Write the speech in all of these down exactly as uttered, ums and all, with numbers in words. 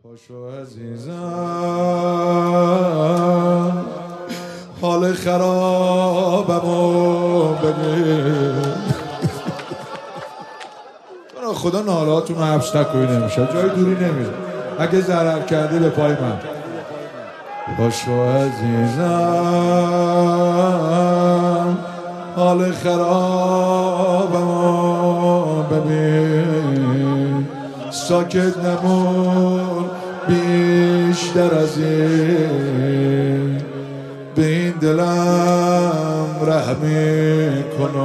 پاشو عزیزم حال خرابمو ببین. خدا ناراحتون رو حبس نکنی، نمیشه جای دوری نمیره. اگه ضرر کردی به پای من. پاشو عزیزم حال خرابمو ببین، ساکت نمون بیشتر از این، به این دلم رحمی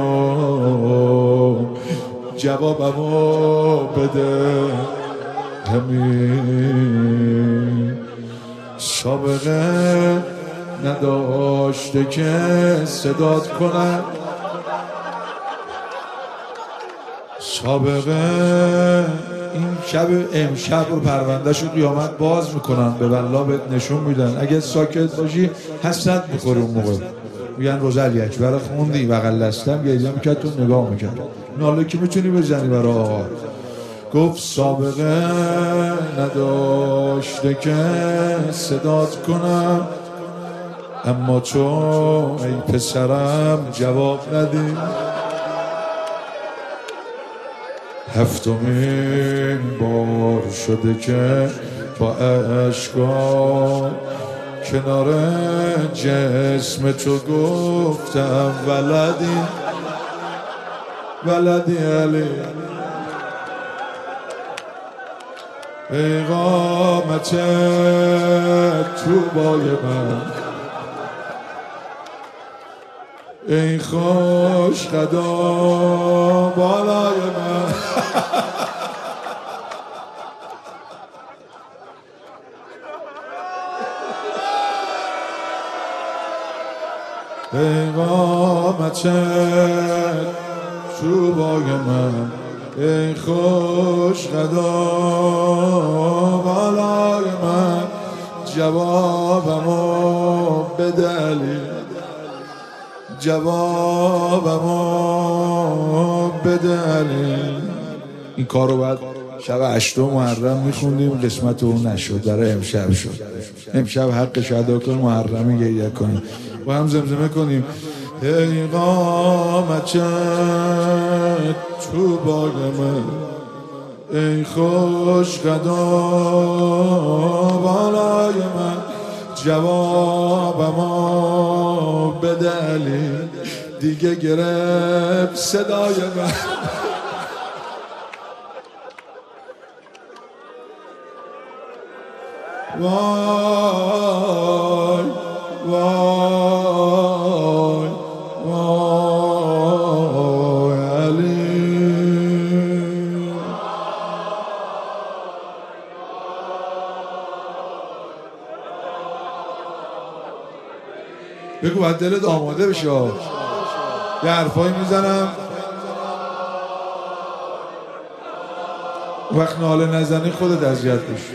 کنم، جوابمو بده همین. سابقه نداشته که صدات کنم، سابقه این شب امشب رو پرونده شو قیامت باز میکنن، به والله بهت نشون میدن. اگه ساکت باشی حسرت میخوری اون موقع، میگن روزل یک برای خوندی بغل دستم گریه میکرد تو نگاه میکرد. ناله که میتونی بزنی برای آقا. گفت سابقه نداشته که صدات کنم، اما تو ای پسرم جواب ندی. هفتمین بار شده که با اشکا کنار جسم تو گفتم ولدی ولدی علی. اقامت تو بای من، ای خوش قدم بالای من. اقامت تو بای من، ای خوش قدم بالای من، جوابمو بده علی، جوابمو بده علی. این کار رو بعد شب هشتم محرم میخوندیم، قسمت اون نشد، برای امشب شد. امشب حقش ادا کن، محرم گریه کنیم با هم زمزمه کنیم. ای قامت تو باغ من، ای خوش قدم بالای من، جوابمو بده علی، دیگه گرفت صدای من. وای وای وای علی. بگو باید دلت آماده بشه. یه حرفایی میزنم وقت ناله نزنی خودت اذیت بشی.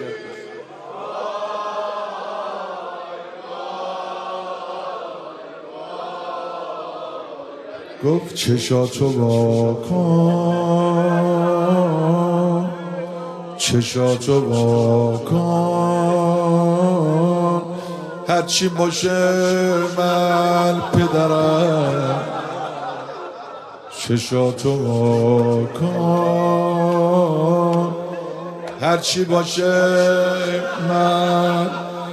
گفت چشاتو وا کن، چشاتو وا کن، هرچی باشه من پدرم. چشاتو وا کن، هرچی باشه من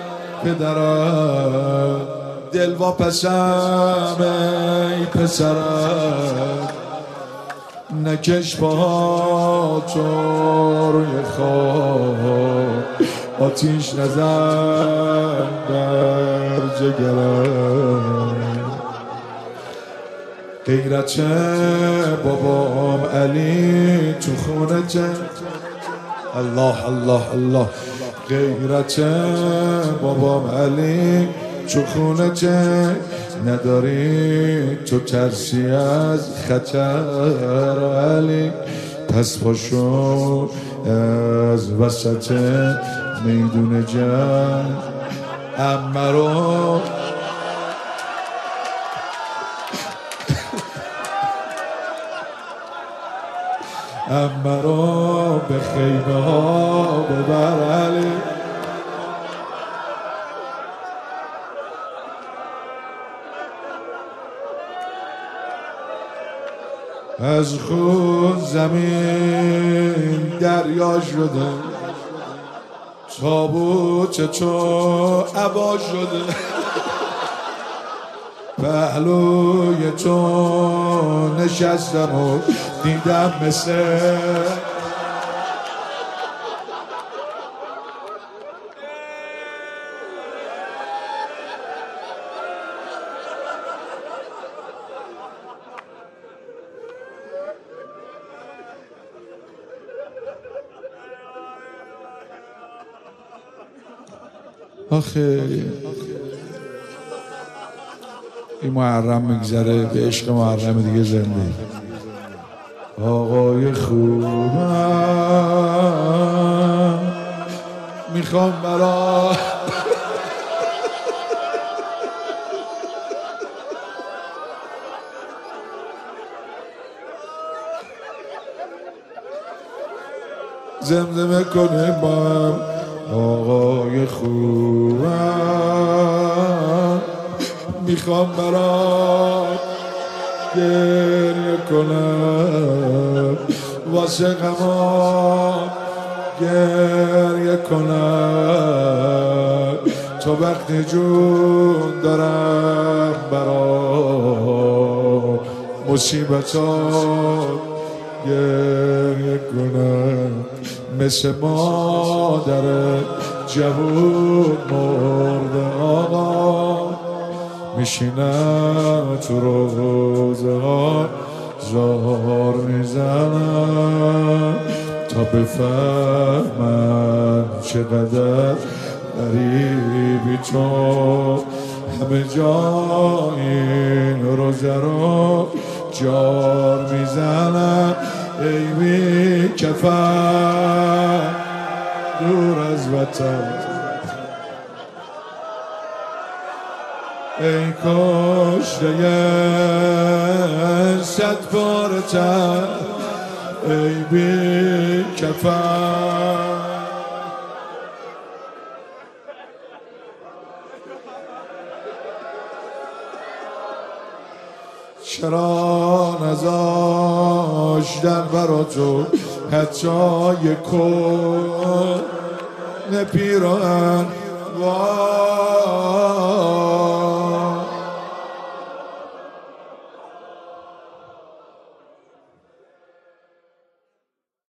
پدرم. دل واپسم ای پسرم، نکش پاهاتو روی خواب، آتیش نزن در جگرم. غیرت بابام علی تو خونته، الله الله الله. غیرت بابام علی تو خونته، نداری تو ترسی از خطر علی. پس پاشو از وسط میدون جنگ عمه رو عمه رو به خیمه ها ببر علی. از خون زمین دریا شده، تابوت تو عبا شده، پهلوی تو نشستم و دیدم مثل آخه این محرم میگذره، به عشق محرم دیگه زنده. آقای خوبم میخوام برا زمزمه کنه با هم. آقای خوبم میخوام برات گریه کنم، واسه غمات گریه کنم، تا وقتی جون دارم برات مصیبتات گریه کنم، مثل مادر جوون مرده آقا میشینم تو روزه ها زار میزنم تا بفهمم چقدر غریبی تو، همه جا این روزه رو جار میزنم، ای بی کفن دور از وطن، ای کشته صد پاره تن، ای بی کفن. چرا نذاشتن برا تو حتی یک کن پیراهن؟ وای